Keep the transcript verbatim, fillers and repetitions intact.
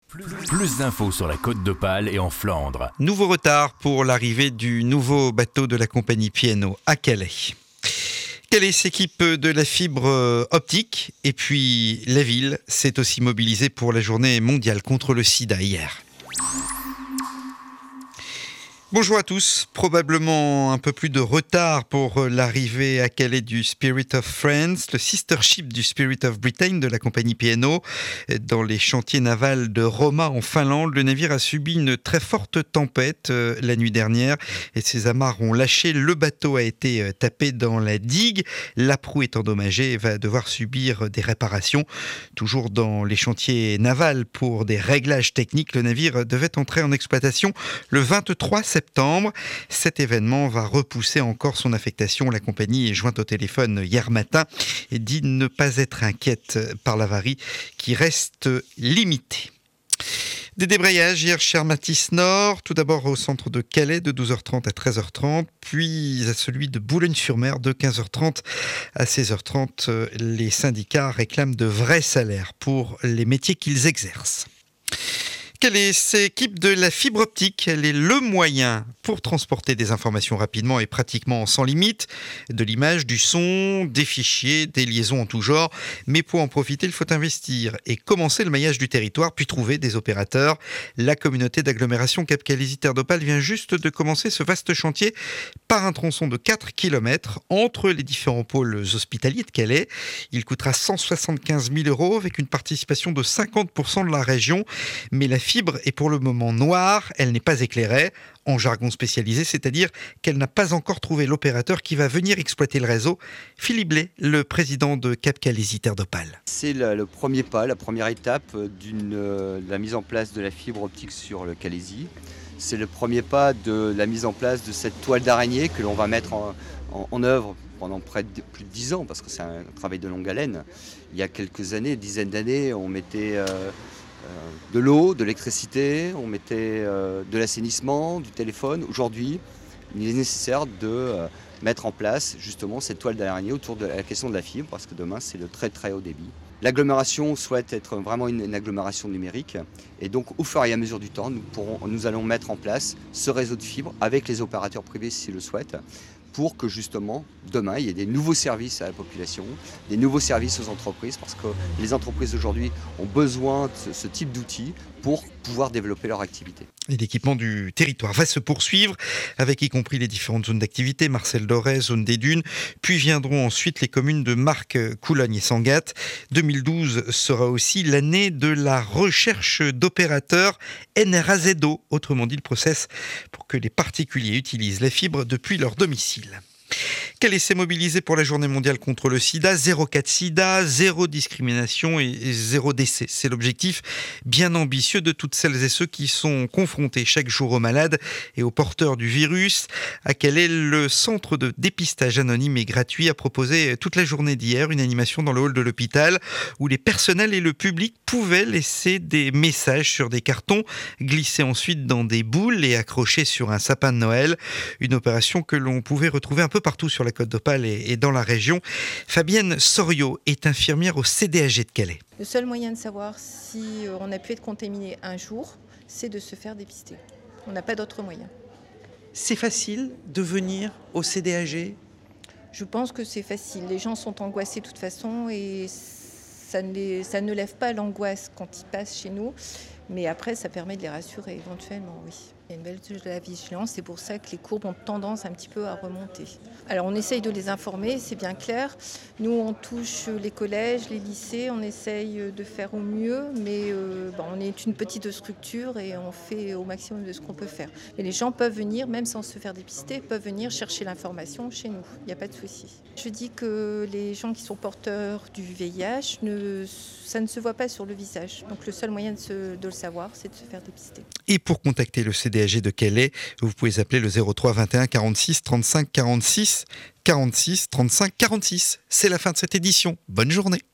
Plus d'infos sur la Côte d'Opale et en Flandre. Nouveau retard pour l'arrivée du nouveau bateau de la compagnie P and O à Calais. Calais s'équipe de la fibre optique et puis la ville s'est aussi mobilisée pour la journée mondiale contre le sida hier. Bonjour à tous, probablement un peu plus de retard pour l'arrivée à Calais du Spirit of France, le sister ship du Spirit of Britain de la compagnie P and O. Dans les chantiers navals de Roma en Finlande, le navire a subi une très forte tempête euh, la nuit dernière et ses amarres ont lâché. Le bateau a été euh, tapé dans la digue. La proue est endommagée et va devoir subir des réparations. Toujours dans les chantiers navals pour des réglages techniques, le navire devait entrer en exploitation le vingt-trois septembre. septembre. Cet événement va repousser encore son affectation. La compagnie est jointe au téléphone hier matin et dit ne pas être inquiète par l'avarie qui reste limitée. Des débrayages hier chez Armatis Nord, tout d'abord au centre de Calais de douze heures trente à treize heures trente, puis à celui de Boulogne-sur-Mer de quinze heures trente à seize heures trente. Les syndicats réclament de vrais salaires pour les métiers qu'ils exercent. Calais s'équipe de la fibre optique. Elle est le moyen pour transporter des informations rapidement et pratiquement sans limite, de l'image, du son, des fichiers, des liaisons en tout genre. Mais pour en profiter, il faut investir et commencer le maillage du territoire, puis trouver des opérateurs. La communauté d'agglomération Cap Calais-Terre d'Opale vient juste de commencer ce vaste chantier par un tronçon de quatre kilomètres entre les différents pôles hospitaliers de Calais. Il coûtera cent soixante-quinze mille euros avec une participation de cinquante pour cent de la région. Mais la fibre est pour le moment noire, elle n'est pas éclairée, en jargon spécialisé, c'est-à-dire qu'elle n'a pas encore trouvé l'opérateur qui va venir exploiter le réseau. Philippe Blais, le président de Cap Calais-Terre d'Opale. C'est le, le premier pas, la première étape d'une, de la mise en place de la fibre optique sur le Calaisis. C'est le premier pas de la mise en place de cette toile d'araignée que l'on va mettre en, en, en œuvre pendant près de plus de dix ans, parce que c'est un travail de longue haleine. Il y a quelques années, dizaines d'années, on mettait... Euh, de l'eau, de l'électricité, on mettait euh, de l'assainissement, du téléphone. Aujourd'hui, il est nécessaire de euh, mettre en place justement cette toile d'araignée autour de la question de la fibre, parce que demain, c'est le très très haut débit. L'agglomération souhaite être vraiment une, une agglomération numérique, et donc au fur et à mesure du temps, nous, pourrons, nous allons mettre en place ce réseau de fibre avec les opérateurs privés s'ils le souhaitent, pour que justement, demain, il y ait des nouveaux services à la population, des nouveaux services aux entreprises, parce que les entreprises aujourd'hui ont besoin de ce, ce type d'outils pour pouvoir développer leur activité. Et l'équipement du territoire va se poursuivre, avec y compris les différentes zones d'activité, Marcel Doré, zone des Dunes, puis viendront ensuite les communes de Marques, Coulogne et Sangatte. deux mille douze sera aussi l'année de la recherche d'opérateurs N R A Z O, autrement dit le process pour que les particuliers utilisent la fibre depuis leur domicile. Calais s'est mobilisé pour la journée mondiale contre le sida, zéro cas de sida, zéro discrimination et zéro décès. C'est l'objectif bien ambitieux de toutes celles et ceux qui sont confrontés chaque jour aux malades et aux porteurs du virus. À Calais, le centre de dépistage anonyme et gratuit a proposé toute la journée d'hier une animation dans le hall de l'hôpital où les personnels et le public pouvaient laisser des messages sur des cartons, glissés ensuite dans des boules et accrochés sur un sapin de Noël. Une opération que l'on pouvait retrouver un peu partout sur la Côte d'Opale et dans la région. Fabienne Soriot est infirmière au C D A G de Calais. Le seul moyen de savoir si on a pu être contaminé un jour, c'est de se faire dépister. On n'a pas d'autre moyen. C'est facile de venir au C D A G ? Je pense que c'est facile. Les gens sont angoissés de toute façon et ça ne, les, ça ne lève pas l'angoisse quand ils passent chez nous. Mais après, ça permet de les rassurer éventuellement, oui. Il y a une belle touche de la vigilance, c'est pour ça que les courbes ont tendance un petit peu à remonter. Alors on essaye de les informer, c'est bien clair. Nous, on touche les collèges, les lycées, on essaye de faire au mieux, mais euh, bon, on est une petite structure et on fait au maximum de ce qu'on peut faire. Mais les gens peuvent venir, même sans se faire dépister, peuvent venir chercher l'information chez nous, il n'y a pas de souci. Je dis que les gens qui sont porteurs du V I H, ne, ça ne se voit pas sur le visage. Donc le seul moyen de, se, de le savoir, c'est de se faire dépister. Et pour contacter le C D A G de Calais, vous pouvez appeler le zéro trois vingt et un quarante-six trente-cinq quarante-six quarante-six trente-cinq quarante-six. C'est la fin de cette édition. Bonne journée.